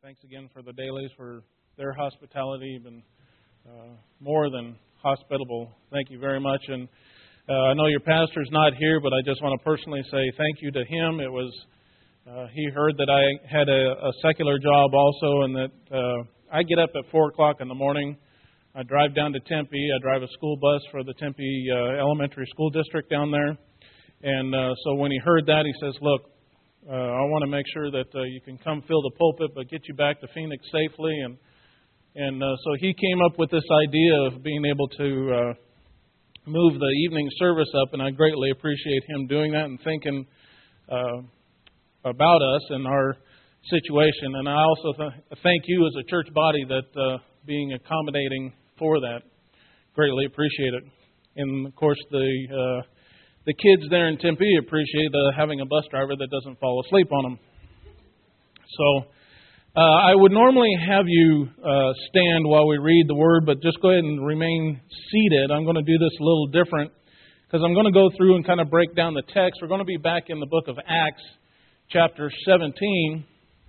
Thanks again for the Dailies for their hospitality. Been more than hospitable. Thank you very much. And I know your pastor's not here, but I just want to personally say thank you to him. It was he heard that I had a secular job also, and that I get up at 4 o'clock in the morning. I drive down to Tempe. I drive a school bus for the Tempe Elementary School District down there. And so when he heard that, he says, "Look, I want to make sure that you can come fill the pulpit, but get you back to Phoenix safely." And so he came up with this idea of being able to move the evening service up, and I greatly appreciate him doing that and thinking about us and our situation. And I also thank you as a church body that being accommodating for that. Greatly appreciate it. And of course, the kids there in Tempe appreciate having a bus driver that doesn't fall asleep on them. So I would normally have you stand while we read the Word, but just go ahead and remain seated. I'm going to do this a little different because I'm going to go through and kind of break down the text. We're going to be back in the book of Acts, chapter 17.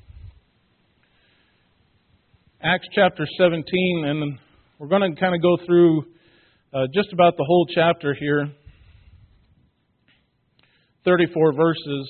Acts chapter 17, and we're going to kind of go through just about the whole chapter here. 34 verses.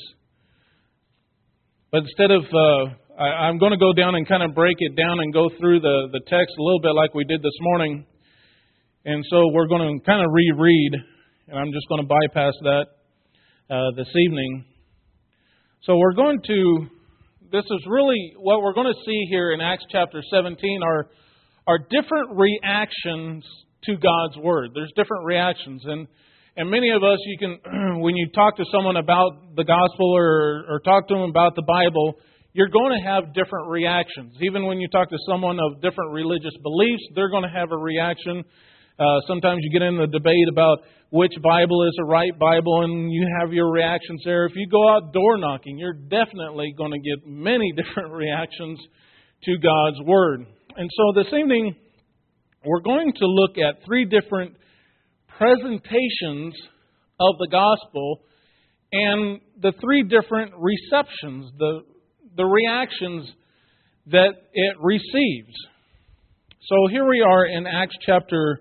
But instead of, I'm going to go down and kind of break it down and go through the text a little bit like we did this morning. And so we're going to kind of reread, and I'm just going to bypass that this evening. So we're going to, this is really what we're going to see here in Acts chapter 17 are different reactions to God's Word. There's different reactions. And many of us, you can, when you talk to someone about the gospel or talk to them about the Bible, you're going to have different reactions. Even when you talk to someone of different religious beliefs, they're going to have a reaction. Sometimes you get in the debate about which Bible is the right Bible, and you have your reactions there. If you go out door knocking, you're definitely going to get many different reactions to God's Word. And so this evening, we're going to look at 3 different presentations of the gospel and the 3 different receptions, the reactions that it receives. So here we are in Acts chapter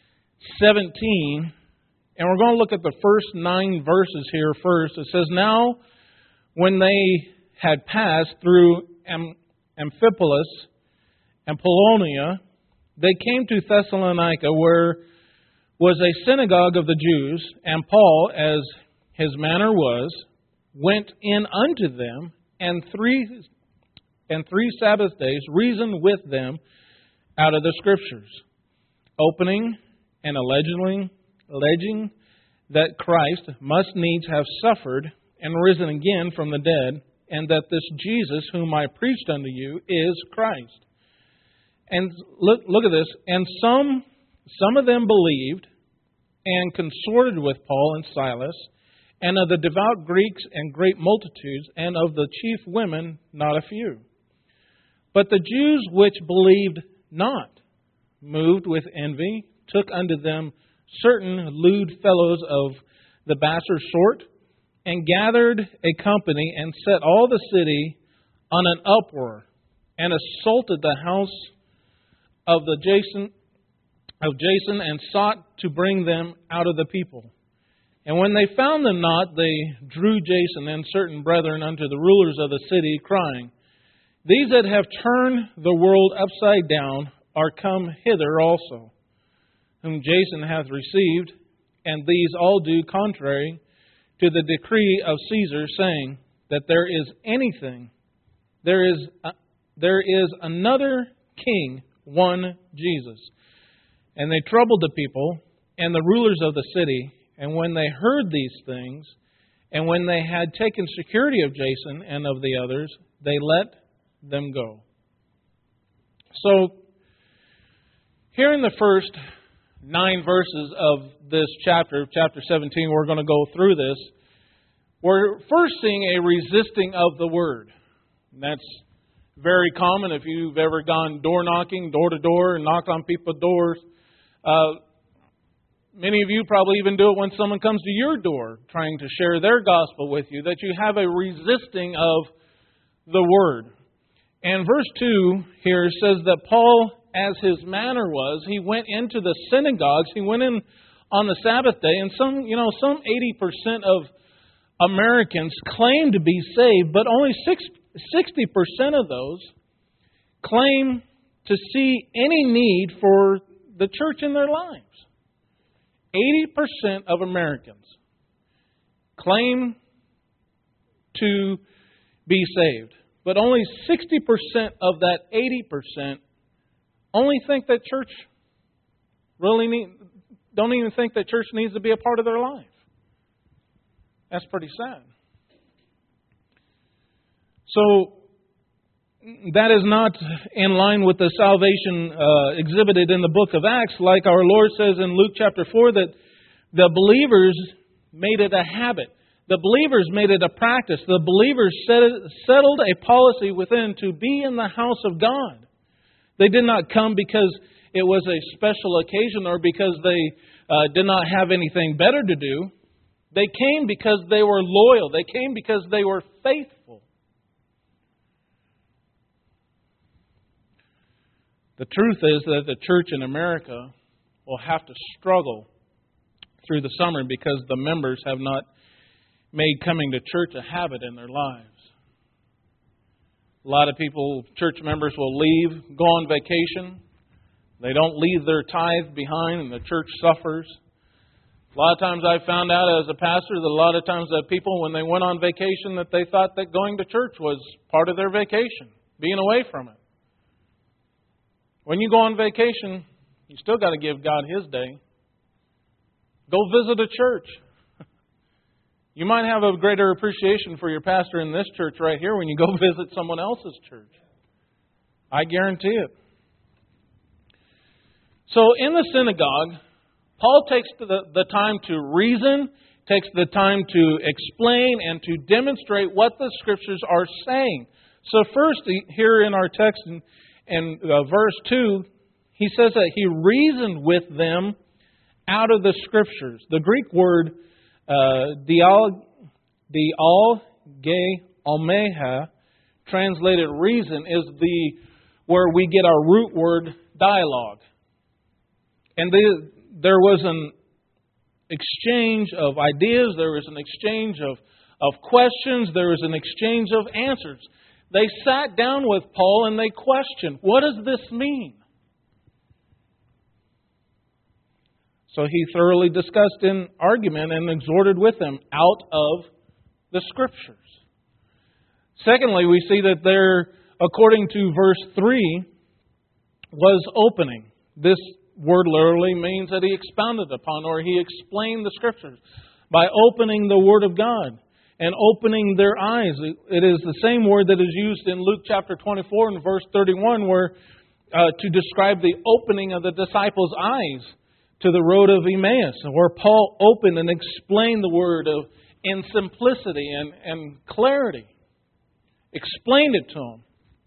17, and we're going to look at the first 9 verses here first. It says, "Now when they had passed through Amphipolis and Apollonia, they came to Thessalonica, where was a synagogue of the Jews, and Paul, as his manner was, went in unto them, and three Sabbath days reasoned with them out of the Scriptures, opening and alleging that Christ must needs have suffered and risen again from the dead, and that this Jesus whom I preached unto you is Christ. And look at this. And some of them believed and consorted with Paul and Silas, and of the devout Greeks and great multitudes, and of the chief women not a few. But the Jews which believed not, moved with envy, took unto them certain lewd fellows of the baser sort, and gathered a company, and set all the city on an uproar, and assaulted the house of Jason, and sought to bring them out of the people. And when they found them not, they drew Jason and certain brethren unto the rulers of the city, crying, These that have turned the world upside down are come hither also, whom Jason hath received, and these all do contrary to the decree of Caesar, saying that there is another king, one Jesus. And they troubled the people and the rulers of the city. And when they heard these things, and when they had taken security of Jason and of the others, they let them go." So, here in the first 9 verses of this chapter 17, we're going to go through this. We're first seeing a resisting of the Word. And that's very common if you've ever gone door knocking, door to door, and knocked on people's doors. Many of you probably even do it when someone comes to your door trying to share their gospel with you, that you have a resisting of the Word. And verse 2 here says that Paul, as his manner was, he went into the synagogues, he went in on the Sabbath day, and some 80% of Americans claim to be saved, but only 60% of those claim to see any need for the church in their lives. 80% of Americans claim to be saved, but only 60% of that 80% only think that church don't even think that church needs to be a part of their life. That's pretty sad. So, that is not in line with the salvation exhibited in the book of Acts, like our Lord says in Luke chapter 4, that the believers made it a habit. The believers made it a practice. The believers settled a policy within to be in the house of God. They did not come because it was a special occasion or because they did not have anything better to do. They came because they were loyal. They came because they were faithful. The truth is that the church in America will have to struggle through the summer because the members have not made coming to church a habit in their lives. A lot of people, church members, will leave, go on vacation. They don't leave their tithe behind and the church suffers. A lot of times I found out as a pastor that a lot of times that people, when they went on vacation, that they thought that going to church was part of their vacation, being away from it. When you go on vacation, you still got to give God His day. Go visit a church. You might have a greater appreciation for your pastor in this church right here when you go visit someone else's church. I guarantee it. So in the synagogue, Paul takes the time to reason, takes the time to explain and to demonstrate what the Scriptures are saying. So first, here in our text in verse 2, he says that he reasoned with them out of the Scriptures. The Greek word dialgeomeha, translated reason, is where we get our root word dialogue. And there was an exchange of ideas, there was an exchange of questions, there was an exchange of answers. They sat down with Paul and they questioned, what does this mean? So he thoroughly discussed in argument and exhorted with them out of the Scriptures. Secondly, we see that there, according to verse 3, was opening. This word literally means that he expounded upon or he explained the Scriptures by opening the Word of God and opening their eyes. It is the same word that is used in Luke chapter 24 and verse 31 where to describe the opening of the disciples' eyes to the road of Emmaus, where Paul opened and explained the Word in simplicity and clarity. Explained it to them.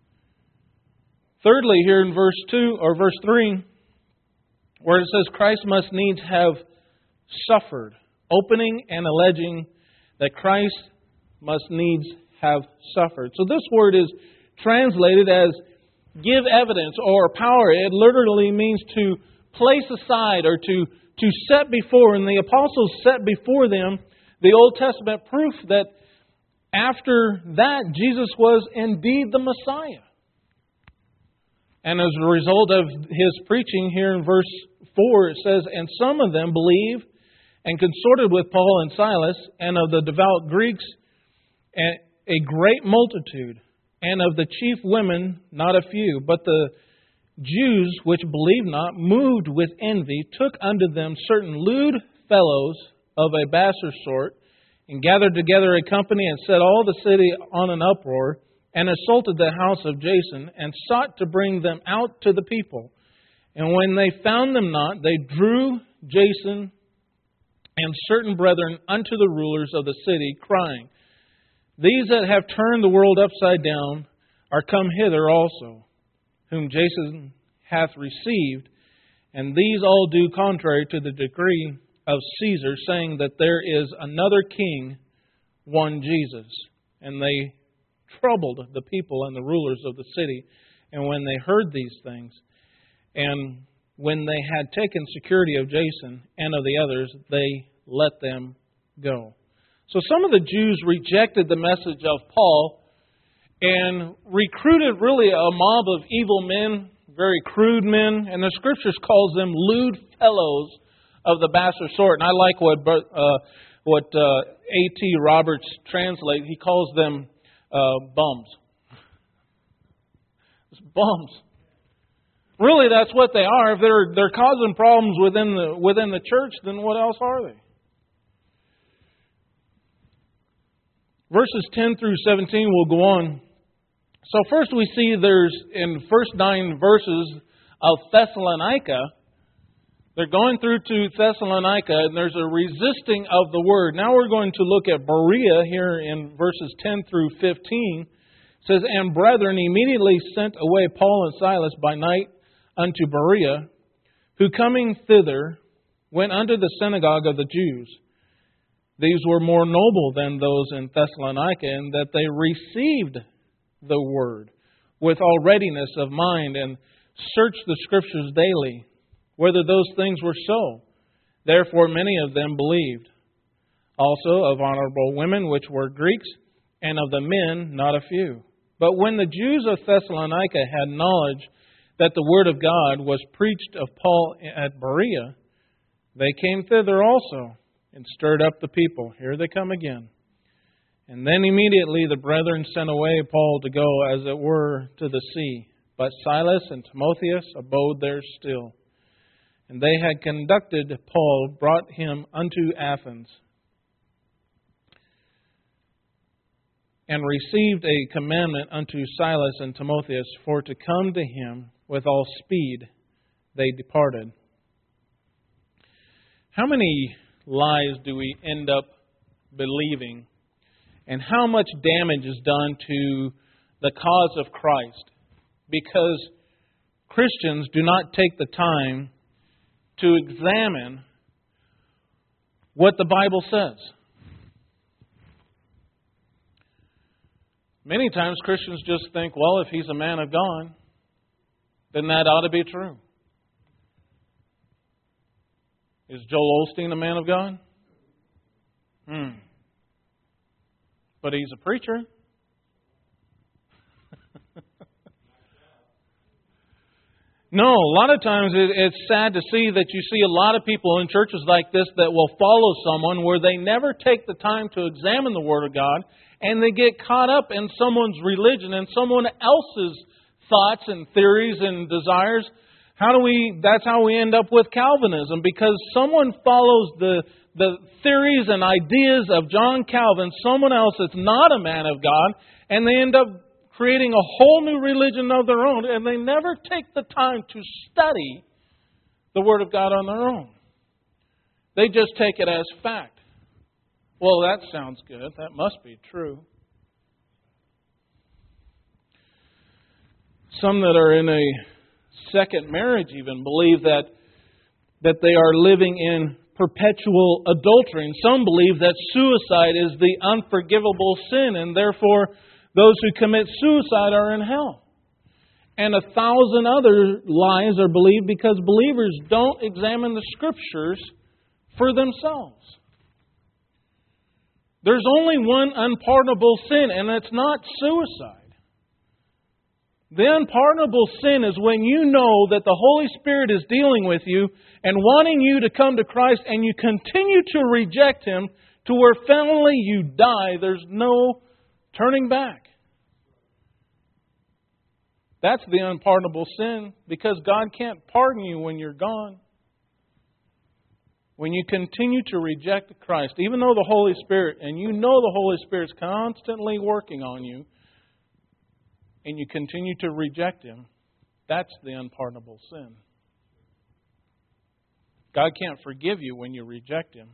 Thirdly, here in verse 2 or verse 3, where it says Christ must needs have suffered, opening and alleging that Christ must needs have suffered. So this word is translated as give evidence or power. It literally means to place aside or to set before. And the apostles set before them the Old Testament proof that after that Jesus was indeed the Messiah. And as a result of his preaching here in verse 4, it says, and some of them believed and consorted with Paul and Silas, and of the devout Greeks a great multitude, and of the chief women not a few. But the Jews which believed not, moved with envy, took unto them certain lewd fellows of a baser sort, and gathered together a company, and set all the city on an uproar, and assaulted the house of Jason, and sought to bring them out to the people. And when they found them not, they drew Jason and certain brethren unto the rulers of the city, crying, these that have turned the world upside down are come hither also, whom Jason hath received, and these all do contrary to the decree of Caesar, saying that there is another king, one Jesus. And they troubled the people and the rulers of the city. And when they heard these things, and when they had taken security of Jason and of the others, they let them go. So some of the Jews rejected the message of Paul and recruited really a mob of evil men, very crude men, and the Scriptures calls them lewd fellows of the baser sort. And I like what A.T. Roberts translates. He calls them bums. It's bums. Really, that's what they are. If they're causing problems within the church, then what else are they? Verses 10 through 17 will go on. So first we see there's, in the first 9 verses of Thessalonica, they're going through to Thessalonica, and there's a resisting of the word. Now we're going to look at Berea here in verses 10 through 15. It says, And brethren immediately sent away Paul and Silas by night unto Berea, who coming thither went unto the synagogue of the Jews. These were more noble than those in Thessalonica, in that they received the word with all readiness of mind, and searched the Scriptures daily, whether those things were so. Therefore many of them believed. Also of honorable women which were Greeks, and of the men not a few. But when the Jews of Thessalonica had knowledge that the word of God was preached of Paul at Berea, they came thither also, and stirred up the people. Here they come again. And then immediately the brethren sent away Paul to go, as it were, to the sea. But Silas and Timotheus abode there still. And they had conducted Paul, brought him unto Athens, and received a commandment unto Silas and Timotheus for to come to him with all speed. They departed. How many lies do we end up believing? And how much damage is done to the cause of Christ? Because Christians do not take the time to examine what the Bible says. Many times Christians just think, well, if he's a man of God, then that ought to be true. Is Joel Osteen a man of God? But he's a preacher. No, a lot of times it's sad to see that you see a lot of people in churches like this that will follow someone where they never take the time to examine the Word of God, and they get caught up in someone's religion and someone else's thoughts and theories and desires. That's how we end up with Calvinism, because someone follows the theories and ideas of John Calvin, someone else that's not a man of God, and they end up creating a whole new religion of their own, and they never take the time to study the Word of God on their own. They just take it as fact. Well, that sounds good. That must be true. Some that are in a second marriage even believe that they are living in perpetual adultery. And some believe that suicide is the unforgivable sin, and therefore those who commit suicide are in hell. And 1,000 other lies are believed because believers don't examine the Scriptures for themselves. There's only one unpardonable sin, and it's not suicide. The unpardonable sin is when you know that the Holy Spirit is dealing with you and wanting you to come to Christ, and you continue to reject Him to where finally you die. There's no turning back. That's the unpardonable sin, because God can't pardon you when you're gone. When you continue to reject Christ, even though the Holy Spirit, and you know the Holy Spirit's constantly working on you, and you continue to reject Him, that's the unpardonable sin. God can't forgive you when you reject Him.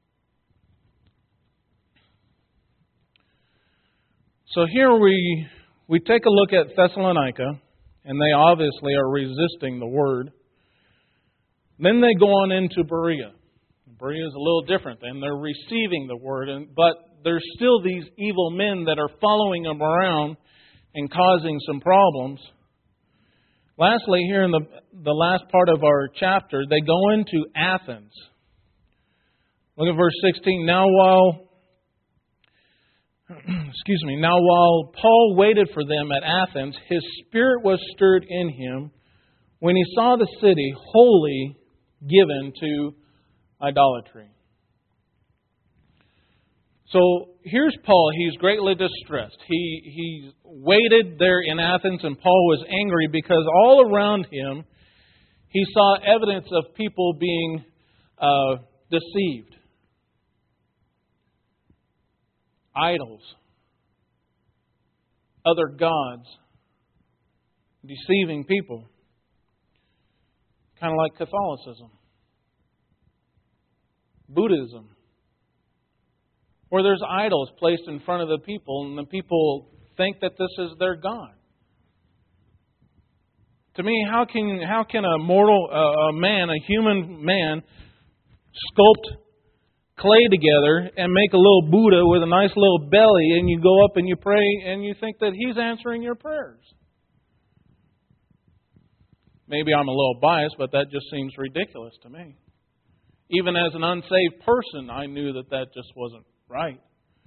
So here we take a look at Thessalonica, and they obviously are resisting the Word. Then they go on into Berea. Berea is a little different, and they're receiving the Word, but there's still these evil men that are following him around and causing some problems. Lastly, here in the last part of our chapter, they go into Athens. Look at verse 16. Now while Paul waited for them at Athens, his spirit was stirred in him when he saw the city wholly given to idolatry. So here's Paul. He's greatly distressed. He waited there in Athens, and Paul was angry because all around him he saw evidence of people being deceived. Idols, other gods, deceiving people. Kind of like Catholicism, Buddhism, where there's idols placed in front of the people, and the people think that this is their God. To me, how can a mortal a human man, sculpt clay together and make a little Buddha with a nice little belly, and you go up and you pray and you think that he's answering your prayers? Maybe I'm a little biased, but that just seems ridiculous to me. Even as an unsaved person, I knew that just wasn't right.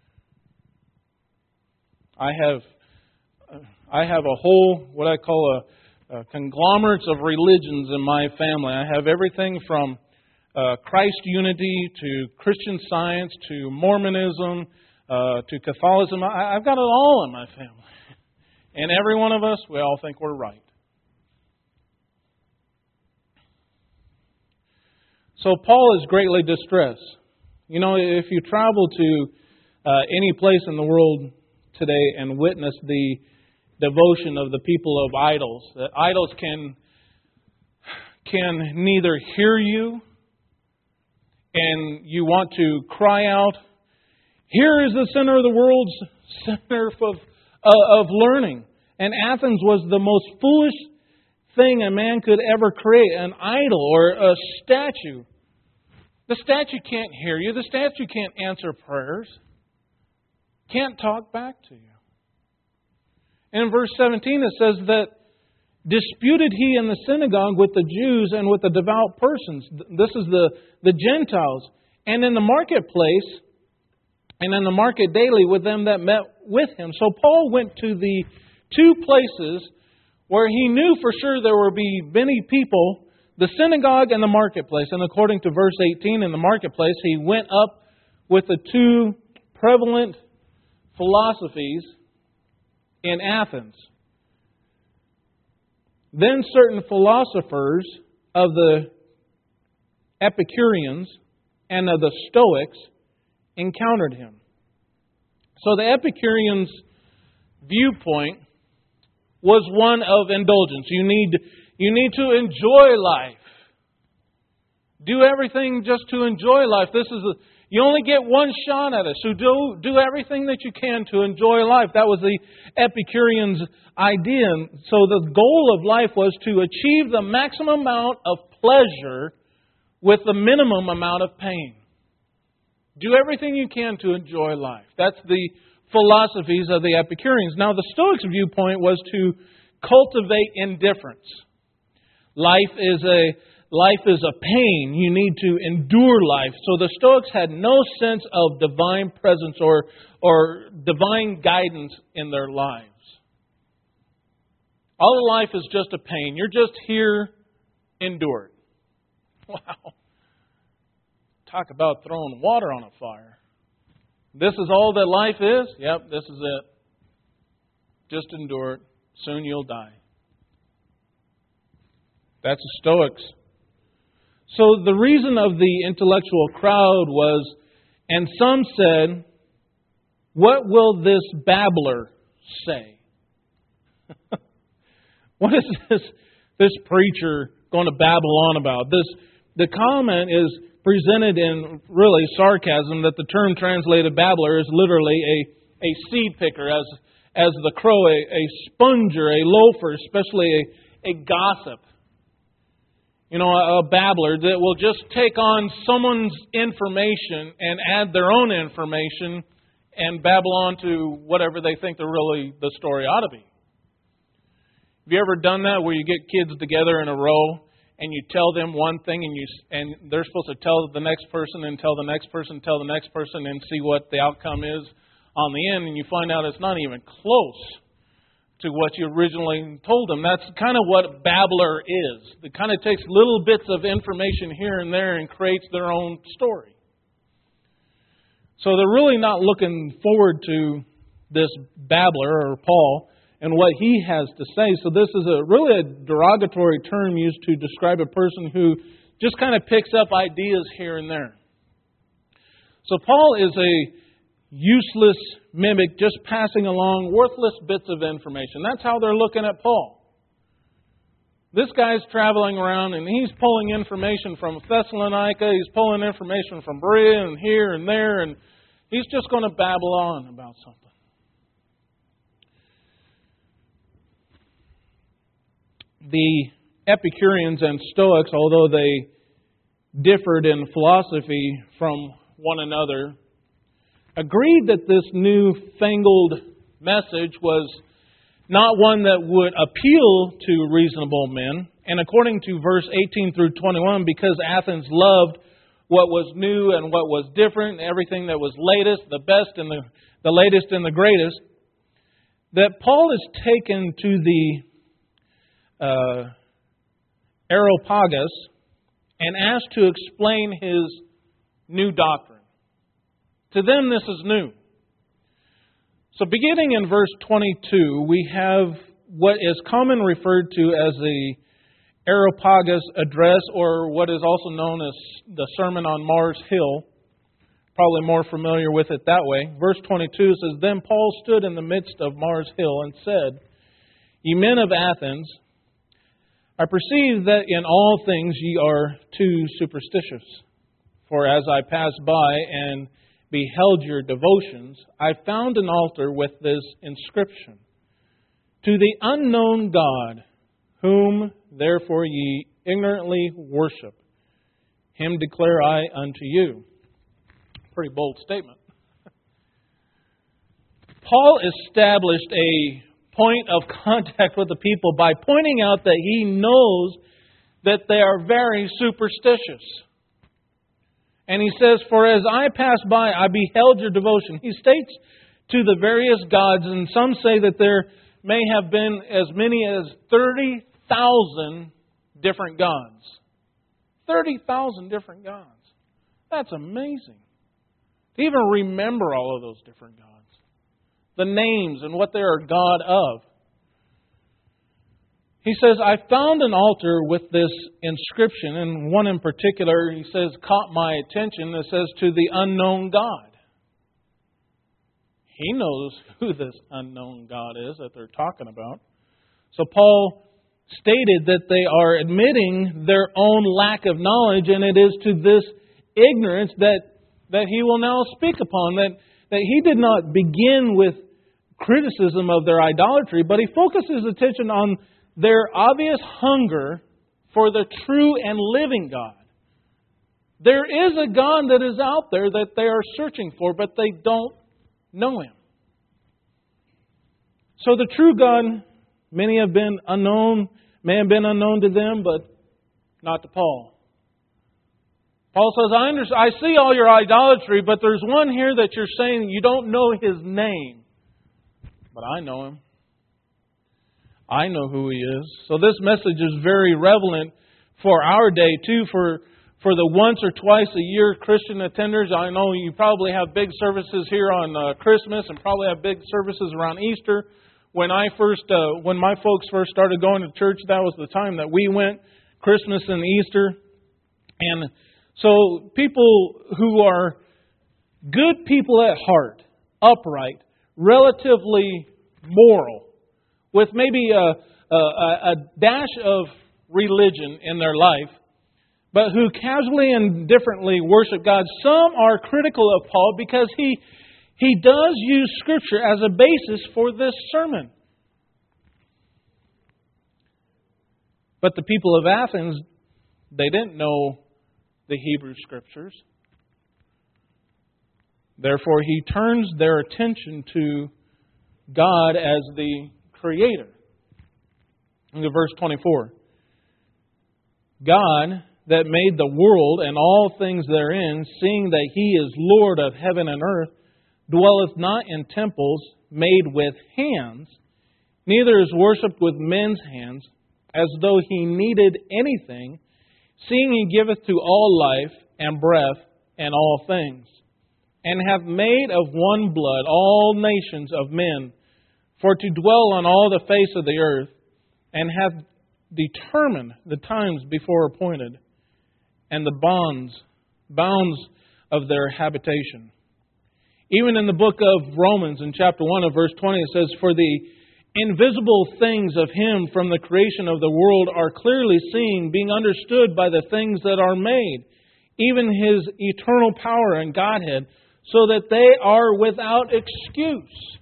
I have a whole, what I call a conglomerates of religions in my family. I have everything from Christ unity to Christian Science to Mormonism to Catholicism. I've got it all in my family. And every one of us, we all think we're right. So Paul is greatly distressed. You know, if you travel to any place in the world today and witness the devotion of the people of idols, that idols can neither hear you, and you want to cry out, "Here is the center of the world's center of learning." And Athens was the most foolish thing a man could ever create, an idol or a statue. The statue can't hear you. The statue can't answer prayers. Can't talk back to you. And in verse 17 it says that disputed he in the synagogue with the Jews and with the devout persons. This is the Gentiles. And in the marketplace and in the market daily with them that met with him. So Paul went to the two places where he knew for sure there would be many people, the synagogue and the marketplace. And according to verse 18, in the marketplace, he went up with the two prevalent philosophies in Athens. Then certain philosophers of the Epicureans and of the Stoics encountered him. So the Epicureans' viewpoint was one of indulgence. You need to enjoy life. Do everything just to enjoy life. You only get one shot at it, so do everything that you can to enjoy life. That was the Epicureans' idea. So the goal of life was to achieve the maximum amount of pleasure with the minimum amount of pain. Do everything you can to enjoy life. That's the philosophies of the Epicureans. Now, the Stoics' viewpoint was to cultivate indifference. Life is a pain. You need to endure life. So the Stoics had no sense of divine presence or divine guidance in their lives. All of life is just a pain. You're just here, endure it. Wow. Talk about throwing water on a fire. This is all that life is? Yep, this is it. Just endure it. Soon you'll die. That's the Stoics. So the reason of the intellectual crowd was, and some said, "What will this babbler say?" What is this preacher going to babble on about? The comment is presented in really sarcasm that the term translated babbler is literally a seed picker, as the crow, a sponger, a loafer, especially a gossip. You know, a babbler that will just take on someone's information and add their own information and babble on to whatever they think the story ought to be. Have you ever done that where you get kids together in a row and you tell them one thing and they're supposed to tell the next person and tell the next person, tell the next person and see what the outcome is on the end, and you find out it's not even close to what you originally told them. That's kind of what babbler is. It kind of takes little bits of information here and there and creates their own story. So they're really not looking forward to this babbler, or Paul, and what he has to say. So this is really a derogatory term used to describe a person who just kind of picks up ideas here and there. So Paul is a useless mimic, just passing along worthless bits of information. That's how they're looking at Paul. This guy's traveling around and he's pulling information from Thessalonica, he's pulling information from Berea and here and there, and he's just going to babble on about something. The Epicureans and Stoics, although they differed in philosophy from one another, agreed that this newfangled message was not one that would appeal to reasonable men. And according to verse 18 through 21, because Athens loved what was new and what was different, everything that was latest, the best and the latest and the greatest, that Paul is taken to the Areopagus and asked to explain his new doctrine. To them, this is new. So beginning in verse 22, we have what is commonly referred to as the Areopagus Address, or what is also known as the Sermon on Mars Hill. Probably more familiar with it that way. Verse 22 says, Then Paul stood in the midst of Mars Hill and said, Ye men of Athens, I perceive that in all things ye are too superstitious. For as I passed by and beheld your devotions, I found an altar with this inscription, To the unknown God, whom therefore ye ignorantly worship, him declare I unto you. Pretty bold statement. Paul established a point of contact with the people by pointing out that he knows that they are very superstitious. And he says, For as I passed by, I beheld your devotion. He states to the various gods, and some say that there may have been as many as 30,000 different gods. 30,000 different gods. That's amazing. To even remember all of those different gods. The names and what they are God of. He says, I found an altar with this inscription, and one in particular, he says, caught my attention. It says, To the unknown God. He knows who this unknown God is that they're talking about. So Paul stated that they are admitting their own lack of knowledge, and it is to this ignorance that he will now speak upon. That he did not begin with criticism of their idolatry, but he focused his attention on their obvious hunger for the true and living God. There is a God that is out there that they are searching for, but they don't know Him. So the true God, many have been unknown, may have been unknown to them, but not to Paul. Paul says, I see all your idolatry, but there's one here that you're saying you don't know His name. But I know Him. I know who He is. So this message is very relevant for our day too, for the once or twice a year Christian attenders. I know you probably have big services here on Christmas and probably have big services around Easter. When my folks first started going to church, that was the time that we went, Christmas and Easter. And so people who are good people at heart, upright, relatively moral, with maybe a dash of religion in their life, but who casually and differently worship God. Some are critical of Paul because he does use Scripture as a basis for this sermon. But the people of Athens, they didn't know the Hebrew Scriptures. Therefore, he turns their attention to God as the Creator. Look at verse 24. God that made the world and all things therein, seeing that He is Lord of heaven and earth, dwelleth not in temples made with hands, neither is worshipped with men's hands, as though He needed anything, seeing He giveth to all life and breath and all things, and hath made of one blood all nations of men, for to dwell on all the face of the earth, and hath determined the times before appointed, and the bounds of their habitation. Even in the book of Romans, in chapter 1 of verse 20, it says, For the invisible things of Him from the creation of the world are clearly seen, being understood by the things that are made, even His eternal power and Godhead, so that they are without excuse.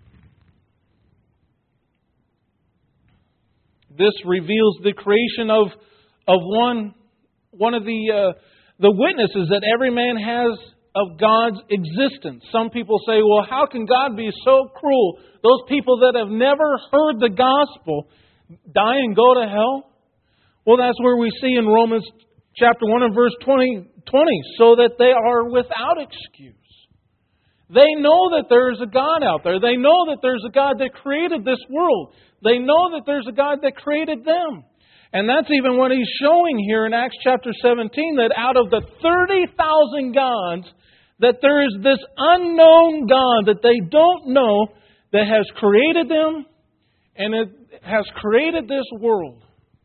This reveals the creation of one of the witnesses that every man has of God's existence. Some people say, well, how can God be so cruel? Those people that have never heard the gospel die and go to hell? Well, that's where we see in Romans chapter 1 and verse 20, so that they are without excuse. They know that there is a God out there. They know that there's a God that created this world. They know that there's a God that created them. And that's even what He's showing here in Acts chapter 17, that out of the 30,000 gods, that there is this unknown God that they don't know that has created them and it has created this world.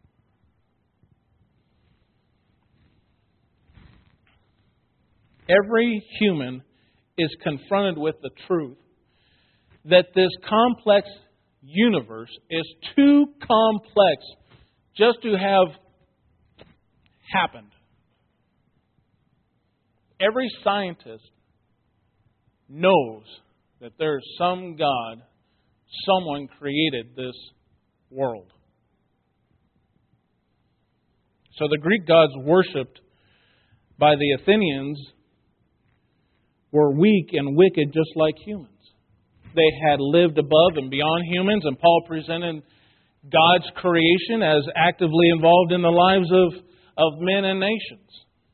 Every human is confronted with the truth that this complex universe is too complex just to have happened. Every scientist knows that there is some God, someone created this world. So the Greek gods worshipped by the Athenians were weak and wicked just like humans. They had lived above and beyond humans, and Paul presented God's creation as actively involved in the lives of men and nations.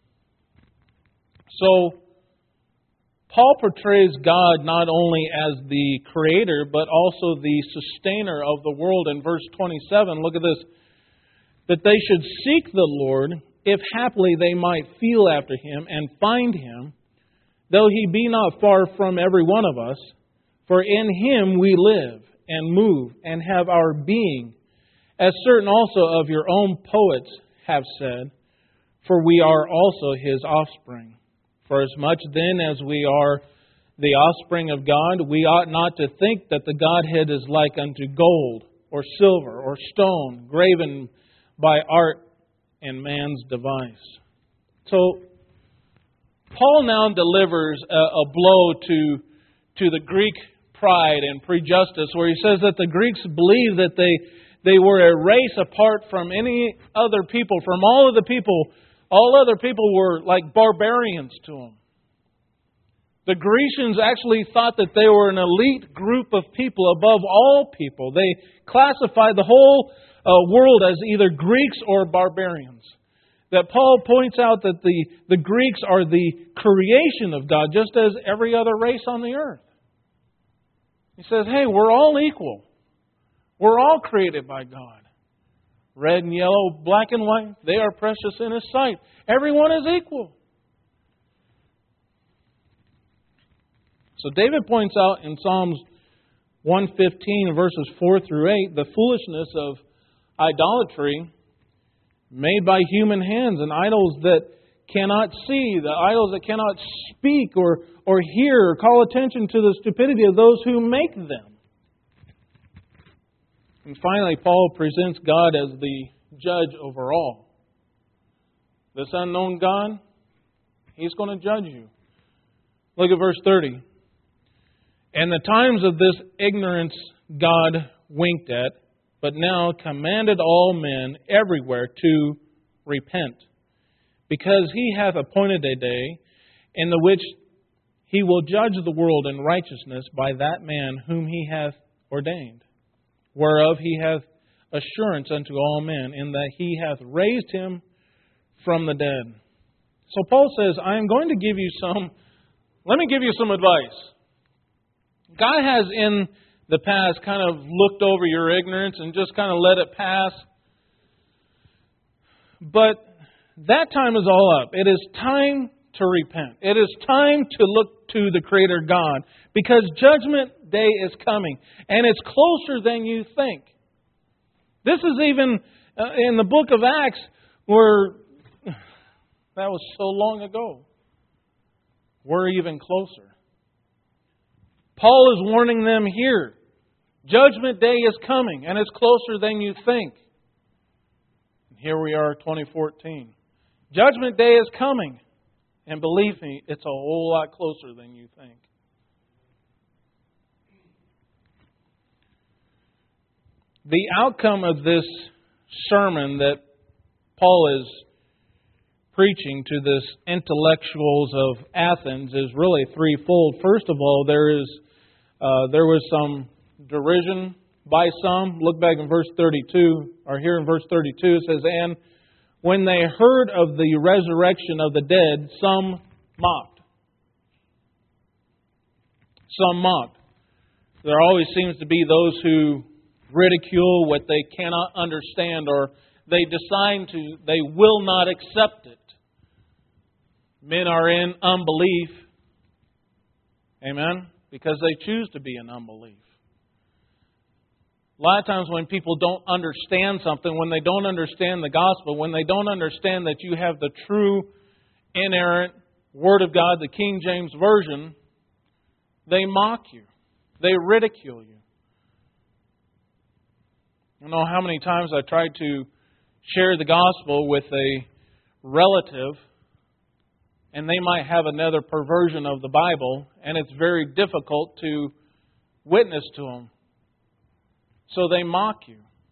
So, Paul portrays God not only as the creator, but also the sustainer of the world. In verse 27, look at this. That they should seek the Lord, if haply they might feel after Him and find Him, though He be not far from every one of us. For in Him we live and move and have our being, as certain also of your own poets have said, for we are also His offspring. For as much then as we are the offspring of God, we ought not to think that the Godhead is like unto gold or silver or stone, graven by art and man's device. So, Paul now delivers a blow to the Greek pride and prejudice, where he says that the Greeks believed that they were a race apart from any other people. From all of the people, all other people were like barbarians to them. The Grecians actually thought that they were an elite group of people above all people. They classified the whole world as either Greeks or barbarians. That Paul points out that the Greeks are the creation of God, just as every other race on the earth. He says, hey, we're all equal. We're all created by God. Red and yellow, black and white, they are precious in His sight. Everyone is equal. So David points out in Psalms 115, verses 4 through 8, the foolishness of idolatry made by human hands, and idols that cannot see, the idols that cannot speak or hear or call attention to the stupidity of those who make them. And finally, Paul presents God as the judge over all. This unknown God, He's going to judge you. Look at verse 30. And the times of this ignorance God winked at, but now commanded all men everywhere to repent, because He hath appointed a day in the which He will judge the world in righteousness by that man whom He hath ordained, whereof He hath assurance unto all men, in that He hath raised Him from the dead. So Paul says, I am going to give you let me give you some advice. God has in the past kind of looked over your ignorance and just kind of let it pass. But that time is all up. It is time to repent. It is time to look to the Creator God, because Judgment Day is coming, and it's closer than you think. This is even in the book of Acts, where that was so long ago. We're even closer. Paul is warning them here. Judgment Day is coming, and it's closer than you think. Here we are, 2014. Judgment Day is coming. And believe me, it's a whole lot closer than you think. The outcome of this sermon that Paul is preaching to this intellectuals of Athens is really threefold. First of all, there was some derision by some. Look back in verse 32, or here in verse 32, it says, and when they heard of the resurrection of the dead, some mocked. Some mocked. There always seems to be those who ridicule what they cannot understand, or they will not accept it. Men are in unbelief. Amen? Because they choose to be in unbelief. A lot of times when people don't understand something, when they don't understand the gospel, when they don't understand that you have the true, inerrant Word of God, the King James Version, they mock you. They ridicule you. I don't know how many times I tried to share the gospel with a relative, and they might have another perversion of the Bible, and it's very difficult to witness to them. So they mock you.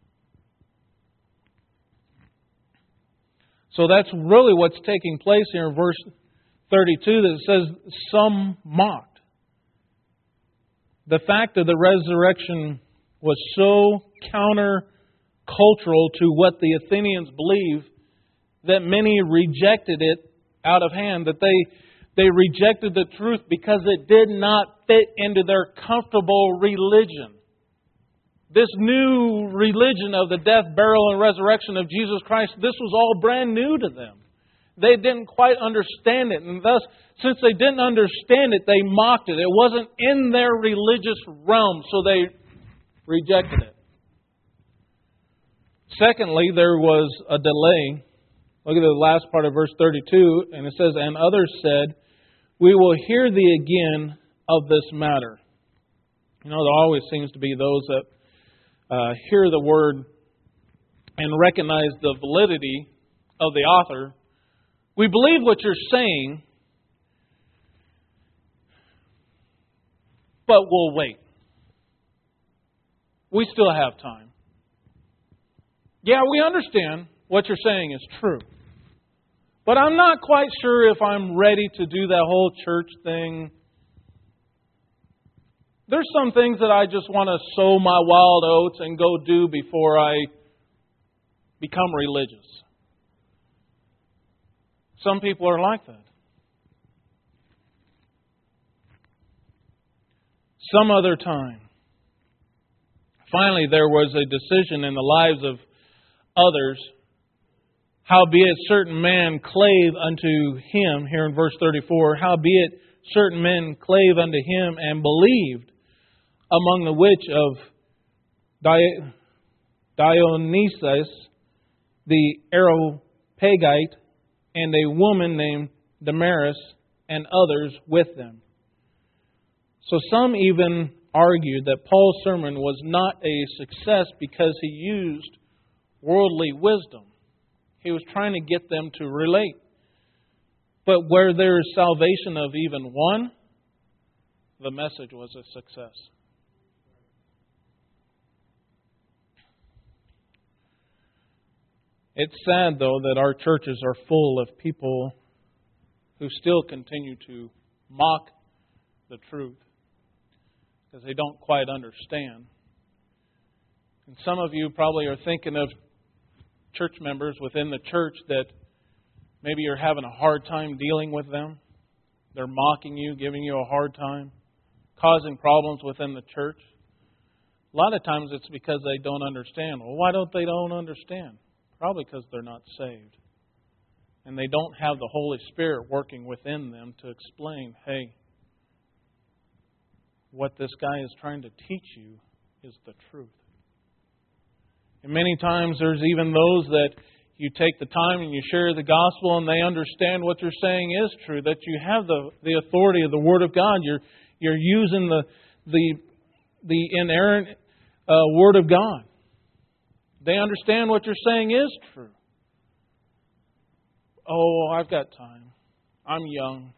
So that's really what's taking place here in verse 32, that it says, some mocked. The fact of the resurrection was so counter-cultural to what the Athenians believed that many rejected it out of hand, that they rejected the truth because it did not fit into their comfortable religion. This new religion of the death, burial, and resurrection of Jesus Christ, this was all brand new to them. They didn't quite understand it. And thus, since they didn't understand it, they mocked it. It wasn't in their religious realm, so they rejected it. Secondly, there was a delay. Look at the last part of verse 32, and it says, and others said, we will hear thee again of this matter. You know, there always seems to be those that hear the word and recognize the validity of the author. We believe what you're saying, but we'll wait. We still have time. Yeah, we understand what you're saying is true. But I'm not quite sure if I'm ready to do that whole church thing. There's some things that I just want to sow my wild oats and go do before I become religious. Some people are like that. Some other time. Finally, there was a decision in the lives of others. Howbeit certain men clave unto him, here in verse 34, howbeit certain men clave unto him and believed, among the which of Dionysius the Areopagite, and a woman named Damaris, and others with them. So some even argued that Paul's sermon was not a success because he used worldly wisdom. He was trying to get them to relate. But where there is salvation of even one, the message was a success. It's sad, though, that our churches are full of people who still continue to mock the truth because they don't quite understand. And some of you probably are thinking of church members within the church that maybe you're having a hard time dealing with them. They're mocking you, giving you a hard time, causing problems within the church. A lot of times it's because they don't understand. Well, why don't they understand? Probably because they're not saved. And they don't have the Holy Spirit working within them to explain, hey, what this guy is trying to teach you is the truth. And many times there's even those that you take the time and you share the gospel and they understand what you're saying is true, that you have the authority of the Word of God. You're using the inerrant Word of God. They understand what you're saying is true. Oh, I've got time. I'm young.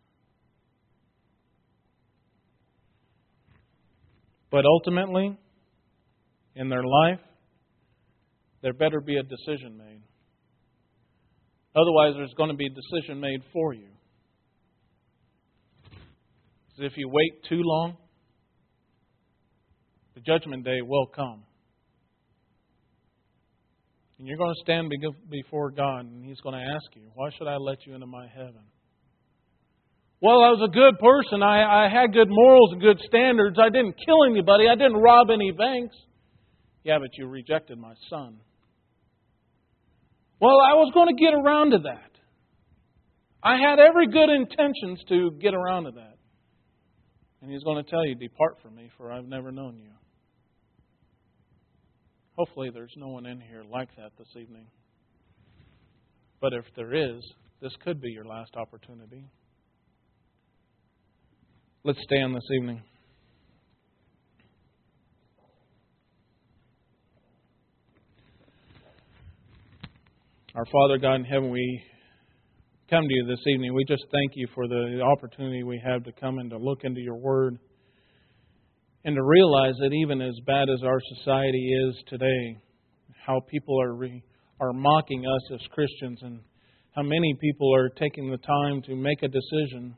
But ultimately, in their life, there better be a decision made. Otherwise, there's going to be a decision made for you. Because if you wait too long, the judgment day will come. And you're going to stand before God, and He's going to ask you, why should I let you into my heaven? Well, I was a good person. I had good morals and good standards. I didn't kill anybody. I didn't rob any banks. Yeah, but you rejected my Son. Well, I was going to get around to that. I had every good intentions to get around to that. And He's going to tell you, depart from me, for I've never known you. Hopefully there's no one in here like that this evening. But if there is, this could be your last opportunity. Let's stand this evening. Our Father God in heaven, we come to you this evening. We just thank you for the opportunity we have to come and to look into your Word and to realize that even as bad as our society is today, how people are mocking us as Christians and how many people are taking the time to make a decision.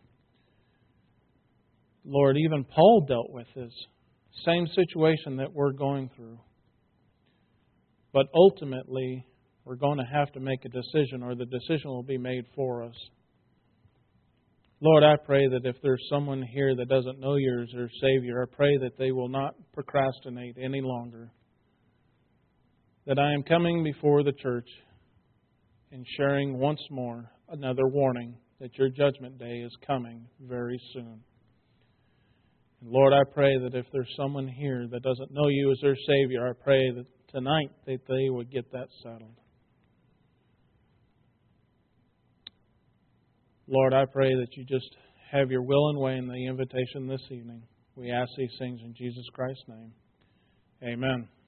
Lord, even Paul dealt with this same situation that we're going through. But ultimately, we're going to have to make a decision, or the decision will be made for us. Lord, I pray that if there's someone here that doesn't know you as their Savior, I pray that they will not procrastinate any longer. That I am coming before the church and sharing once more another warning that your judgment day is coming very soon. And Lord, I pray that if there's someone here that doesn't know you as their Savior, I pray that tonight that they would get that settled. Lord, I pray that you just have your will and way in the invitation this evening. We ask these things in Jesus Christ's name. Amen.